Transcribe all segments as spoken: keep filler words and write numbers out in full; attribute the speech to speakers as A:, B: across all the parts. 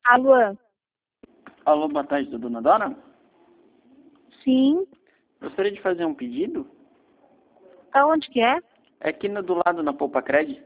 A: Alô?
B: Alô, boa tarde, dona Dora?
A: Sim.
B: Gostaria de fazer um pedido?
A: Aonde que é?
B: É aqui no, do lado, na Poupa Cred.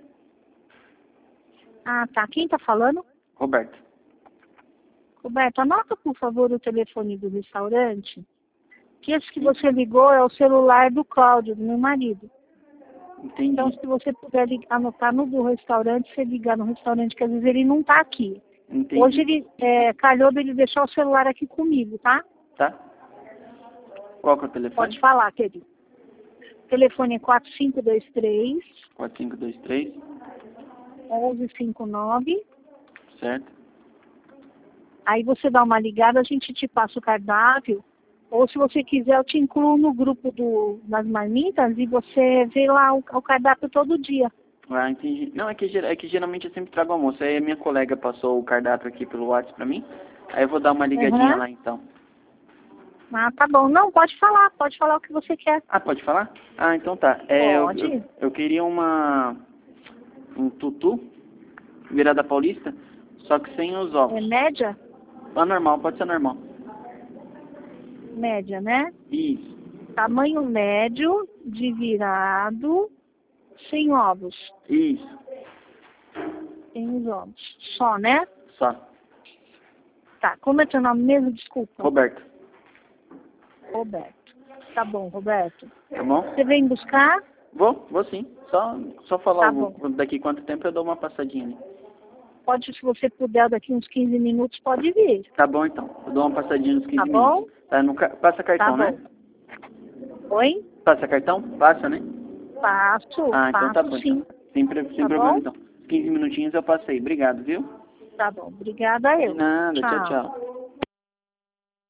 A: Ah, tá. Quem tá falando?
B: Roberto.
A: Roberto, anota, por favor, o telefone do restaurante. Que esse que
B: Sim.
A: você ligou é o celular do Cláudio, do meu marido.
B: Entendi.
A: Então, se você puder lig- anotar no do restaurante, você ligar no restaurante, que às vezes ele não tá aqui.
B: Entendi.
A: Hoje ele é, calhou dele deixar o celular aqui comigo, tá?
B: Tá? Qual que é o telefone?
A: Pode falar, querido. O telefone é quatro cinco dois três,
B: quatro cinco dois três,
A: um um cinco nove.
B: certo?
A: Aí você dá uma ligada, a gente te passa o cardápio. Ou se você quiser, eu te incluo no grupo do, das marmitas e você vê lá o, o cardápio todo dia.
B: Ah, entendi. Não, é que, ger- é que geralmente eu sempre trago almoço. Aí a minha colega passou o cardápio aqui pelo WhatsApp pra mim. Aí eu vou dar uma ligadinha
A: Uhum.
B: lá então.
A: Ah, tá bom. Não, pode falar, pode falar o que você quer.
B: Ah, pode falar? Ah, então tá. É, eu,
A: Pode.
B: eu, eu queria uma... um tutu, virada paulista, só que sem os ovos.
A: É média?
B: Ah, normal, pode ser normal.
A: Média, né?
B: Isso.
A: Tamanho médio, de virado, sem ovos.
B: Isso.
A: Sem os ovos. Só, né?
B: Só.
A: Tá. Como é teu nome mesmo? Desculpa.
B: Roberto.
A: Roberto. Tá bom, Roberto.
B: Tá bom?
A: Você vem buscar?
B: Vou, vou sim. Só, só falar
A: Tá
B: o-
A: bom.
B: daqui quanto tempo eu dou uma passadinha ali.
A: Pode, se você puder, daqui uns quinze minutos, pode vir.
B: Tá bom então. Eu dou uma passadinha nos quinze
A: Tá
B: minutos.
A: bom?
B: Tá, no, ca- passa cartão,
A: Tá
B: né?
A: bom. Oi?
B: Passa cartão? Passa, né?
A: Passo,
B: Ah, então tá
A: passo
B: bom
A: sim.
B: então. Sem, pre- sem
A: Tá
B: problema
A: bom?
B: então. quinze minutinhos eu passei. Obrigado, viu?
A: Tá bom. Obrigada
B: De
A: eu.
B: nada. Tchau,
A: Tchau.
B: tchau.